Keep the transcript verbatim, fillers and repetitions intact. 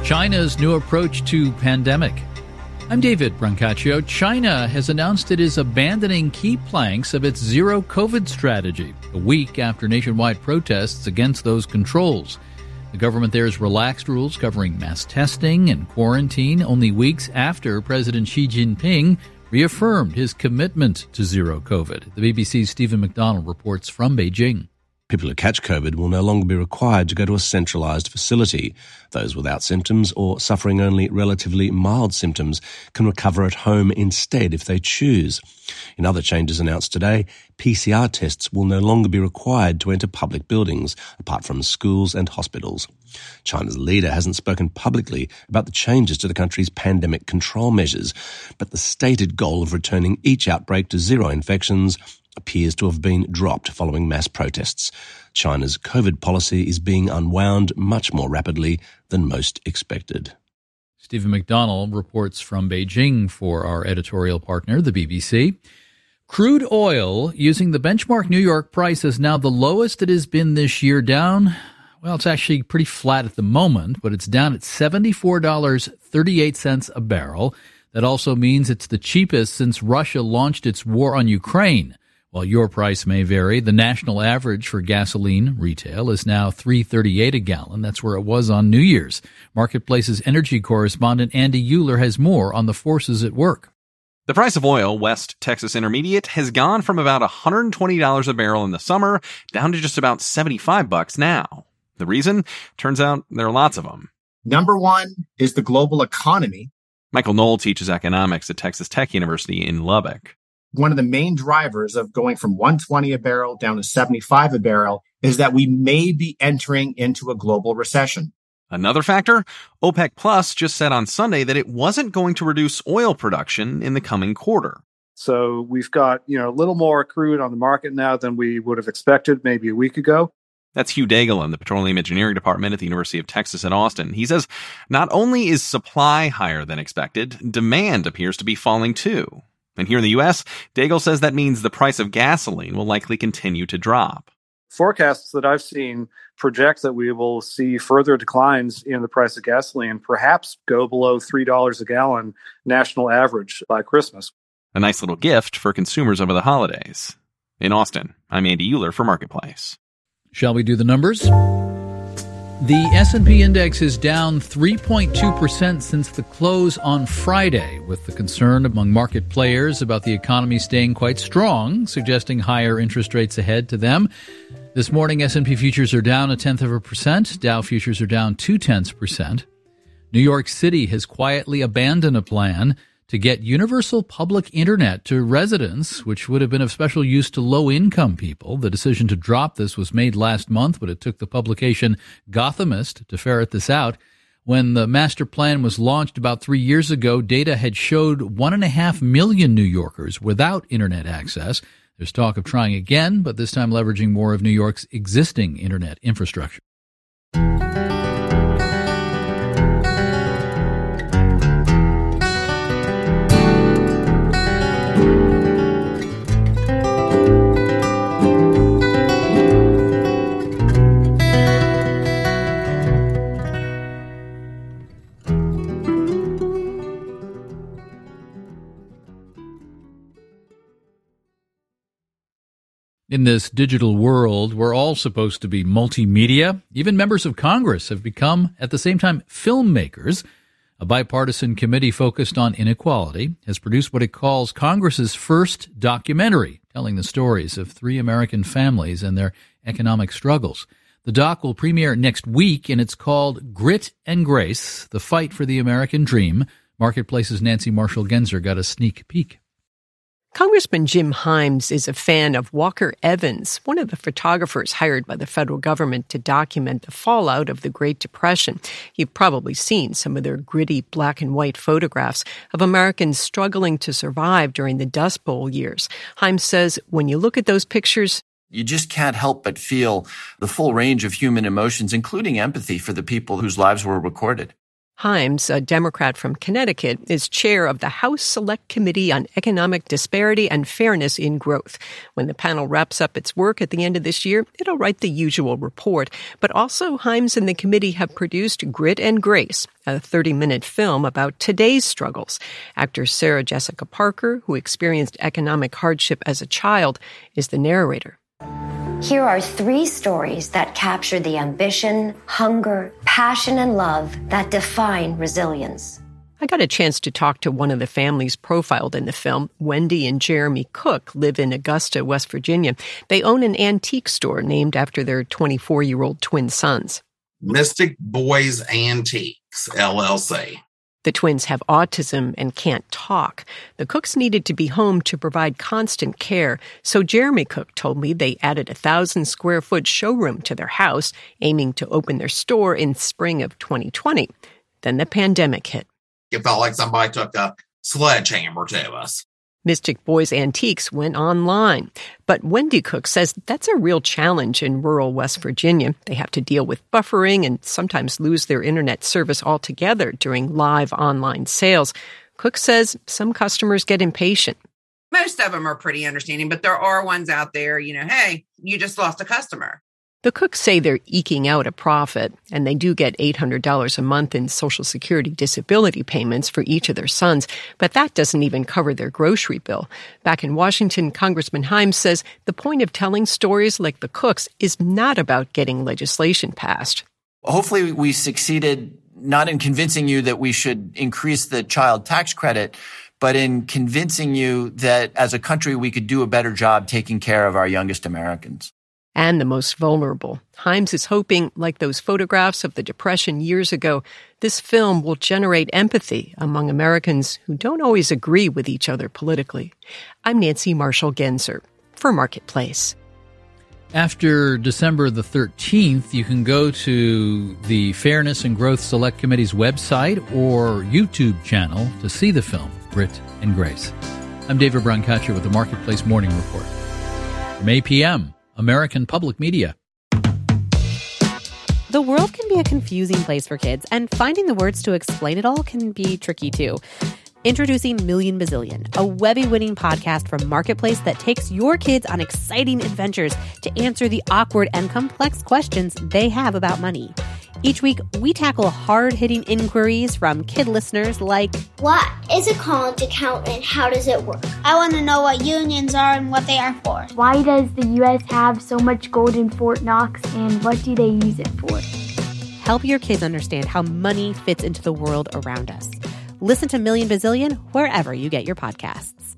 China's new approach to pandemic. I'm David Brancaccio. China has announced it is abandoning key planks of its zero COVID strategy, a week after nationwide protests against those controls. The government there has relaxed rules covering mass testing and quarantine only weeks after President Xi Jinping reaffirmed his commitment to zero COVID. The B B C's Stephen McDonald reports from Beijing. People who catch COVID will no longer be required to go to a centralised facility. Those without symptoms or suffering only relatively mild symptoms can recover at home instead if they choose. In other changes announced today, P C R tests will no longer be required to enter public buildings, apart from schools and hospitals. China's leader hasn't spoken publicly about the changes to the country's pandemic control measures, but the stated goal of returning each outbreak to zero infections appears to have been dropped following mass protests. China's COVID policy is being unwound much more rapidly than most expected. Stephen McDonald reports from Beijing for our editorial partner, the B B C. Crude oil using the benchmark New York price is now the lowest it has been this year, down. Well, it's actually pretty flat at the moment, but it's down at seventy-four dollars and thirty-eight cents a barrel. That also means it's the cheapest since Russia launched its war on Ukraine. While your price may vary, the national average for gasoline retail is now three dollars and thirty-eight cents a gallon. That's where it was on New Year's. Marketplace's energy correspondent Andy Euler has more on the forces at work. The price of oil, West Texas Intermediate, has gone from about one hundred twenty dollars a barrel in the summer down to just about seventy-five bucks now. The reason? Turns out there are lots of them. Number one is the global economy. Michael Knoll teaches economics at Texas Tech University in Lubbock. One of the main drivers of going from one hundred twenty a barrel down to seventy-five a barrel is that we may be entering into a global recession. Another factor, OPEC Plus just said on Sunday that it wasn't going to reduce oil production in the coming quarter. So we've got, you know, a little more crude on the market now than we would have expected maybe a week ago. That's Hugh Daigle in the Petroleum Engineering Department at the University of Texas at Austin. He says not only is supply higher than expected, demand appears to be falling too. And here in the U S, Daigle says that means the price of gasoline will likely continue to drop. Forecasts that I've seen project that we will see further declines in the price of gasoline, perhaps go below three dollars a gallon national average by Christmas. A nice little gift for consumers over the holidays. In Austin, I'm Andy Euler for Marketplace. Shall we do the numbers? The S and P index is down three point two percent since the close on Friday, with the concern among market players about the economy staying quite strong, suggesting higher interest rates ahead to them. This morning, S and P futures are down a tenth of a percent. Dow futures are down two-tenths percent. New York City has quietly abandoned a plan to get universal public internet to residents, which would have been of special use to low-income people. The decision to drop this was made last month, but it took the publication Gothamist to ferret this out. When the master plan was launched about three years ago, data had showed one and a half million New Yorkers without internet access. There's talk of trying again, but this time leveraging more of New York's existing internet infrastructure. In this digital world, we're all supposed to be multimedia. Even members of Congress have become, at the same time, filmmakers. A bipartisan committee focused on inequality has produced what it calls Congress's first documentary, telling the stories of three American families and their economic struggles. The doc will premiere next week, and it's called Grit and Grace, The Fight for the American Dream. Marketplace's Nancy Marshall-Genzer got a sneak peek. Congressman Jim Himes is a fan of Walker Evans, one of the photographers hired by the federal government to document the fallout of the Great Depression. You've probably seen some of their gritty black and white photographs of Americans struggling to survive during the Dust Bowl years. Himes says when you look at those pictures, you just can't help but feel the full range of human emotions, including empathy for the people whose lives were recorded. Himes, a Democrat from Connecticut, is chair of the House Select Committee on Economic Disparity and Fairness in Growth. When the panel wraps up its work at the end of this year, it'll write the usual report. But also, Himes and the committee have produced Grit and Grace, a thirty-minute film about today's struggles. Actor Sarah Jessica Parker, who experienced economic hardship as a child, is the narrator. Here are three stories that capture the ambition, hunger, passion, and love that define resilience. I got a chance to talk to one of the families profiled in the film. Wendy and Jeremy Cook live in Augusta, West Virginia. They own an antique store named after their twenty-four-year-old twin sons. Mystic Boys Antiques, L L C. The twins have autism and can't talk. The Cooks needed to be home to provide constant care, so Jeremy Cook told me they added a thousand square foot showroom to their house, aiming to open their store in spring of twenty twenty. Then the pandemic hit. It felt like somebody took a sledgehammer to us. Mystic Boys Antiques went online. But Wendy Cook says that's a real challenge in rural West Virginia. They have to deal with buffering and sometimes lose their internet service altogether during live online sales. Cook says some customers get impatient. Most of them are pretty understanding, but there are ones out there, you know, hey, you just lost a customer. The Cooks say they're eking out a profit, and they do get eight hundred dollars a month in Social Security disability payments for each of their sons, but that doesn't even cover their grocery bill. Back in Washington, Congressman Himes says the point of telling stories like the Cooks is not about getting legislation passed. Hopefully we succeeded not in convincing you that we should increase the child tax credit, but in convincing you that as a country we could do a better job taking care of our youngest Americans. And the most vulnerable. Himes is hoping, like those photographs of the Depression years ago, this film will generate empathy among Americans who don't always agree with each other politically. I'm Nancy Marshall-Genzer for Marketplace. After December the thirteenth, you can go to the Fairness and Growth Select Committee's website or YouTube channel to see the film, Grit and Grace. I'm David Brancaccio with the Marketplace Morning Report. From A P M, American Public Media. The world can be a confusing place for kids, and finding the words to explain it all can be tricky too. Introducing Million Bazillion, a Webby-winning podcast from Marketplace that takes your kids on exciting adventures to answer the awkward and complex questions they have about money. Each week, we tackle hard-hitting inquiries from kid listeners like, what is a college account and how does it work? I want to know what unions are and what they are for. Why does the U S have so much gold in Fort Knox and what do they use it for? Help your kids understand how money fits into the world around us. Listen to Million Bazillion wherever you get your podcasts.